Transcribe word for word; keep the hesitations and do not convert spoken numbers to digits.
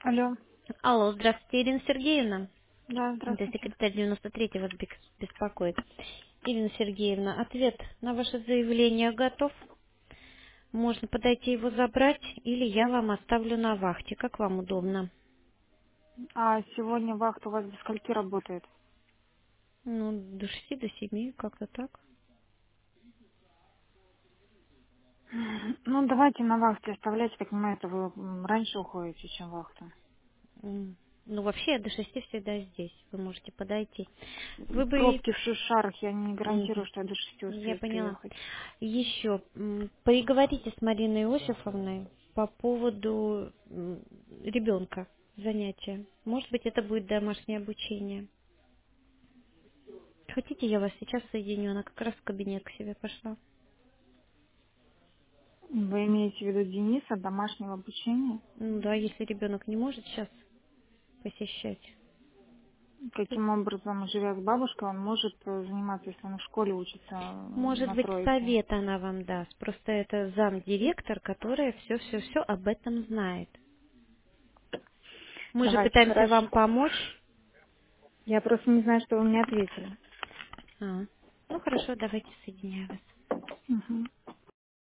Алло. Алло, здравствуйте, Ирина Сергеевна. Да, Это здравствуйте. секретарь девяносто третий вас бек- беспокоит. Ирина Сергеевна, ответ на ваше заявление готов. Можно подойти его забрать, или я вам оставлю на вахте, как вам удобно. А сегодня вахта у вас до скольки работает? Ну, до шести, до семи, как-то так. Ну, давайте на вахте оставляйте, так понимаю, это вы м, раньше уходите, чем вахта. М, Ну, вообще, я до шести всегда здесь. Вы можете подойти. Вы бы... Пробки в шишарах, я не гарантирую, Мгм. что я до шести Я успею поняла. приехать. Еще переговорите с Мариной Иосифовной по поводу ребенка, занятия. Может быть, это будет домашнее обучение. Хотите, я вас сейчас соединю? Она как раз в кабинет к себе пошла. Вы имеете в виду Дениса, домашнего обучения? Ну да, если ребенок не может сейчас посещать. то Каким образом, живя с бабушкой, он может э, заниматься, если он в школе учится э, Может на быть, тройке? совет она вам даст. Просто это замдиректор, которая все-все-все об этом знает. Мы же Давайте, пытаемся вам хорошо. помочь. Я просто не знаю, что вы мне ответили. А, ну хорошо, давайте соединяю вас. Мгм.